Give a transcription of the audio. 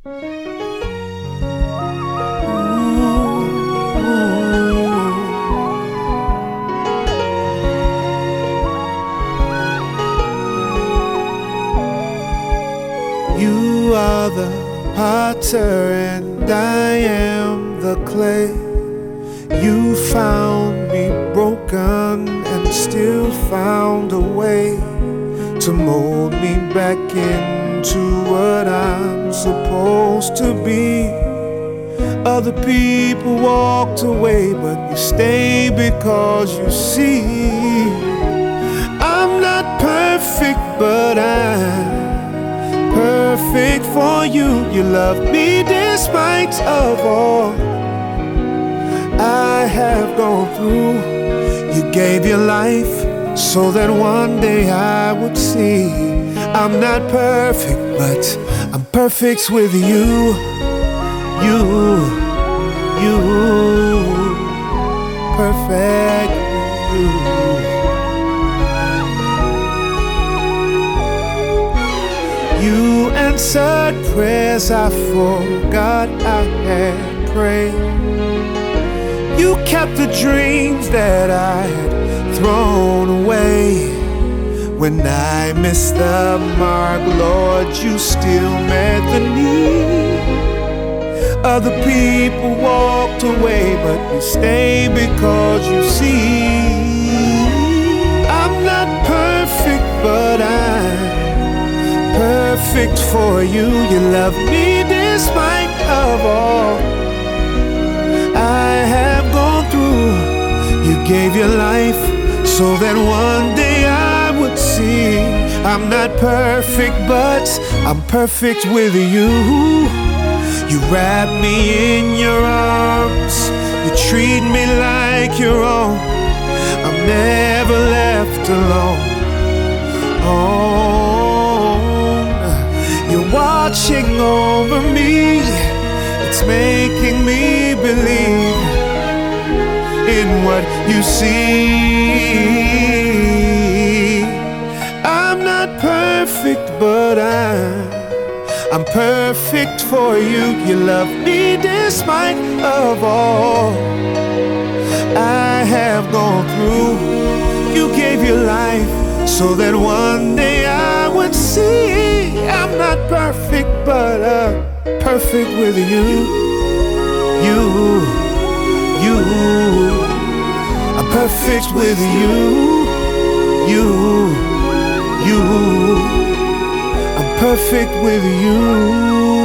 You are the potter and I am the clay. You found me broken and still found a way to mold me back into what I'm supposed to be. Other people walked away, but you stay because you see I'm not perfect, but I'm perfect for you. You love me despite of all I have gone through. You gave your life so that one day I would see I'm not perfect, but I'm perfect with you. You, perfect with you. You answered prayers I forgot I had prayed. You kept the dreams that I had thrown away. When I missed the mark, Lord, you still met the need. Other people walked away, but you stay because you see I'm not perfect, but I'm perfect for you. You love me despite of all I have gone through. You gave your life so that one day I would see I'm not perfect, but I'm perfect with you. You wrap me in your arms, you treat me like your own. I'm never left alone. You're watching over me, it's making me believe in what you see. I'm not perfect, but I'm perfect for you. You love me despite of all I have gone through. You gave your life so that one day I would see I'm not perfect, but I'm perfect with you. I'm perfect with you. I'm perfect with you.